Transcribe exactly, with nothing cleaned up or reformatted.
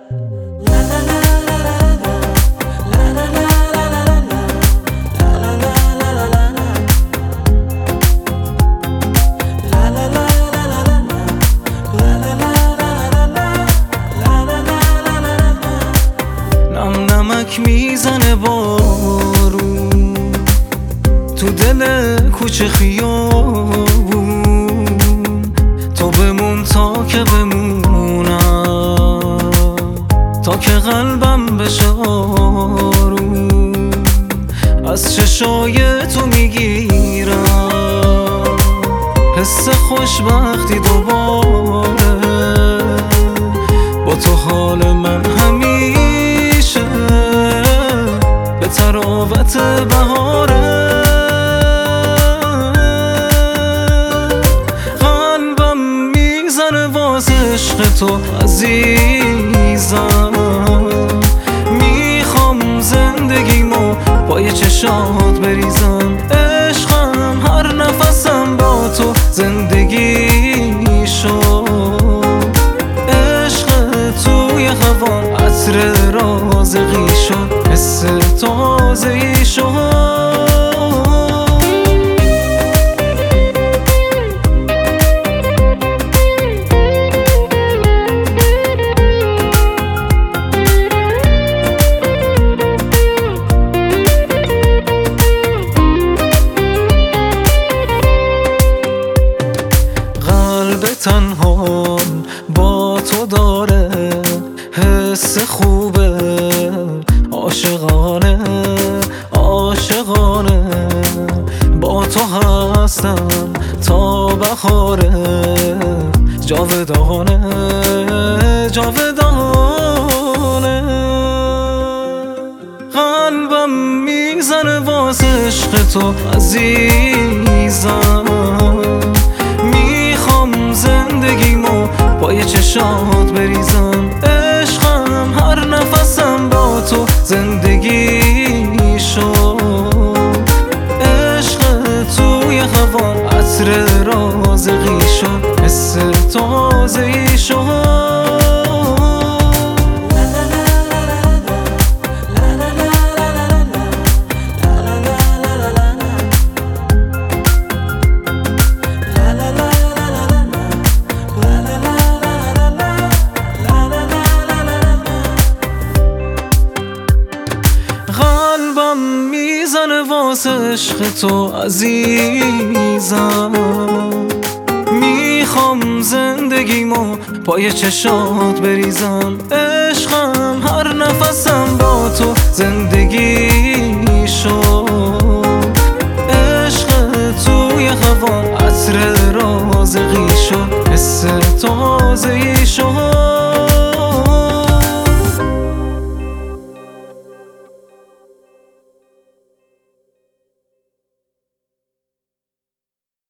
نم نمک میزنه بارون تو دل کوچه خیابون، تو بمون تا که بمونم، تا که قلبم بشه آروم. از چشای تو میگیرم حس خوشبختی دوباره، با تو حال من همیشه به تراوت بهاره. قلبم میزنه واسه عشق تو عزیزم، میخوام زندگیمو پای چشات بریزم. عشقم هر نفسم با تو زندگی شد، عشق توی هوام عطر رازقی شد، حس تازه‌ای شد. تنها با تو داره حس خوبه، عاشقانه عاشقانه با تو هستم تا بهاره، جاودانه جاودانه. قلبم میزنه واسه عشق تو عزیزم، زندگیمو پای چشات بریزم. عشقم هر نفسم با تو زندگی شد، عشق توی هوام عطر رازقی شد، حس تازه‌ای شد. قلبم میزنه واسه عشق تو عزیزم، میخوام زندگیمو پای چشات بریزم. عشقم هر نفسم با تو زندگی شد، عشق توی هوام عطر رازقی شد، حس تازه‌ای شد.